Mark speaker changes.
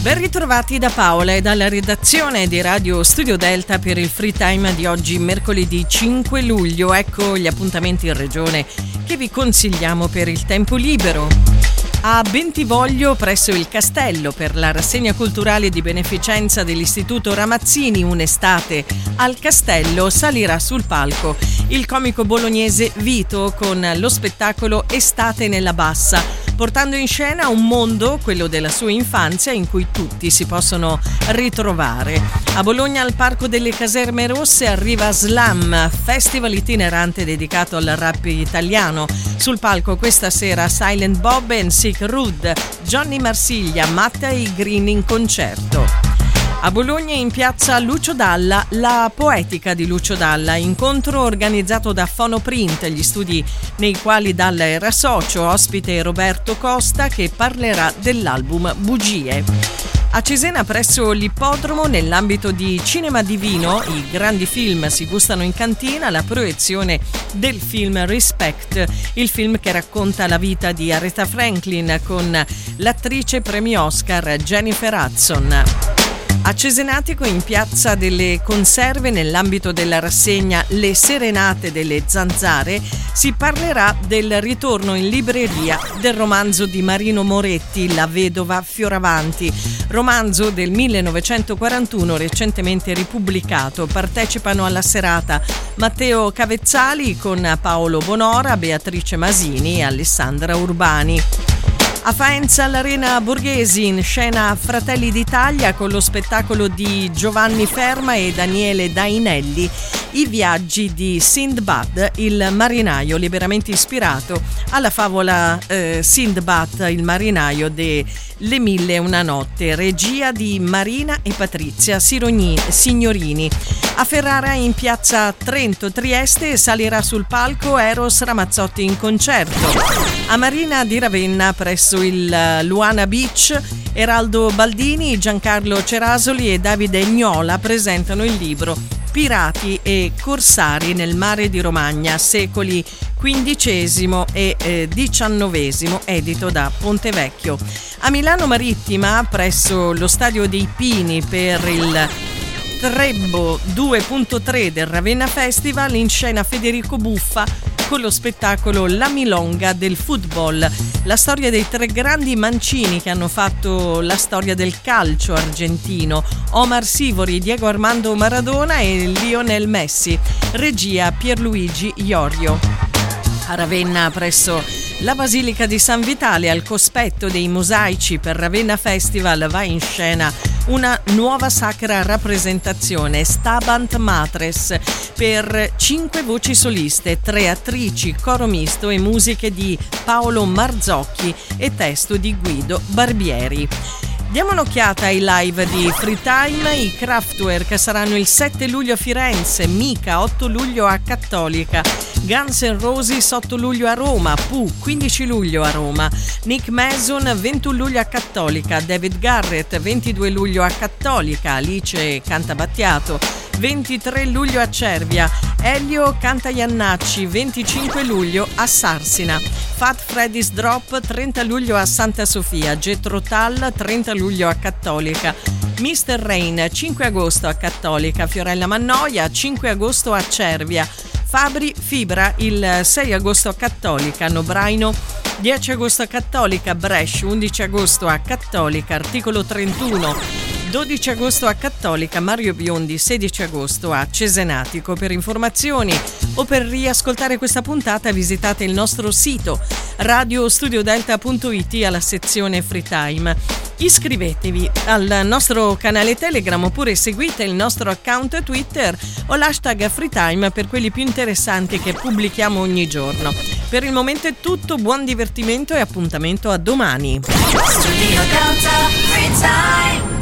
Speaker 1: Ben ritrovati da Paola e dalla redazione di Radio Studio Delta per il Free Time di oggi, mercoledì 5 luglio. Ecco gli appuntamenti in regione che vi consigliamo per il tempo libero. A Bentivoglio, presso il Castello, per la rassegna culturale di beneficenza dell'Istituto Ramazzini, un'estate al Castello, salirà sul palco il comico bolognese Vito con lo spettacolo Estate nella Bassa, portando in scena un mondo, quello della sua infanzia, in cui tutti si possono ritrovare. A Bologna, al Parco delle Caserme Rosse, arriva Slam, festival itinerante dedicato al rap italiano. Sul palco questa sera Silent Bob and Sick Rude, Johnny Marsiglia, Matta e i Green in concerto. A Bologna, in piazza Lucio Dalla, la poetica di Lucio Dalla, incontro organizzato da Fonoprint, gli studi nei quali Dalla era socio, ospite Roberto Costa che parlerà dell'album Bugie. A Cesena, presso l'Ippodromo, nell'ambito di Cinema Divino, i grandi film si gustano in cantina, la proiezione del film Respect, il film che racconta la vita di Aretha Franklin con l'attrice premio Oscar Jennifer Hudson. A Cesenatico, in piazza delle Conserve, nell'ambito della rassegna Le Serenate delle Zanzare, si parlerà del ritorno in libreria del romanzo di Marino Moretti, La vedova Fioravanti, romanzo del 1941 recentemente ripubblicato. Partecipano alla serata Matteo Cavezzali con Paolo Bonora, Beatrice Masini e Alessandra Urbani. A Faenza, all'Arena Borghesi, in scena Fratelli d'Italia con lo spettacolo di Giovanni Ferma e Daniele Dainelli, I viaggi di Sindbad il marinaio, liberamente ispirato alla favola Sindbad il marinaio de Le Mille e una notte, regia di Marina e Patrizia Signorini. A Ferrara, in piazza Trento Trieste, salirà sul palco Eros Ramazzotti in concerto. A Marina di Ravenna, presso il Luana Beach, Eraldo Baldini, Giancarlo Cerasoli e Davide Gnola presentano il libro Pirati e corsari nel mare di Romagna, secoli XV e XIX, edito da Pontevecchio. A Milano Marittima, presso lo Stadio dei Pini, per il Trebbo 2.3 del Ravenna Festival, in scena Federico Buffa con lo spettacolo La Milonga del football, la storia dei tre grandi mancini che hanno fatto la storia del calcio argentino, Omar Sivori, Diego Armando Maradona e Lionel Messi, regia Pierluigi Iorio. A Ravenna, presso la Basilica di San Vitale, al cospetto dei mosaici per Ravenna Festival, va in scena una nuova sacra rappresentazione, Stabant Matres, per 5 voci soliste, 3 attrici, coro misto e musiche di Paolo Marzocchi e testo di Guido Barbieri. Diamo un'occhiata ai live di Free Time. I Kraftwerk saranno il 7 luglio a Firenze, Mika 8 luglio a Cattolica, Guns N' Roses 8 luglio a Roma, Pooh 15 luglio a Roma, Nick Mason 21 luglio a Cattolica, David Garrett 22 luglio a Cattolica, Alice canta Battiato 23 luglio a Cervia, Elio canta Iannacci 25 luglio a Sarsina, Fat Freddy's Drop 30 luglio a Santa Sofia, Jethro Tull 30 luglio a Cattolica, Mr. Rain 5 agosto a Cattolica, Fiorella Mannoia 5 agosto a Cervia, Fabri Fibra il 6 agosto a Cattolica, Nobraino 10 agosto a Cattolica, Brescia 11 agosto a Cattolica, Articolo 31 12 agosto a Cattolica, Mario Biondi 16 agosto a Cesenatico. Per informazioni o per riascoltare questa puntata visitate il nostro sito radiostudiodelta.it alla sezione Free Time. Iscrivetevi al nostro canale Telegram oppure seguite il nostro account Twitter o l'hashtag FreeTime per quelli più interessanti che pubblichiamo ogni giorno. Per il momento è tutto, buon divertimento e appuntamento a domani. Studio Delta Free Time.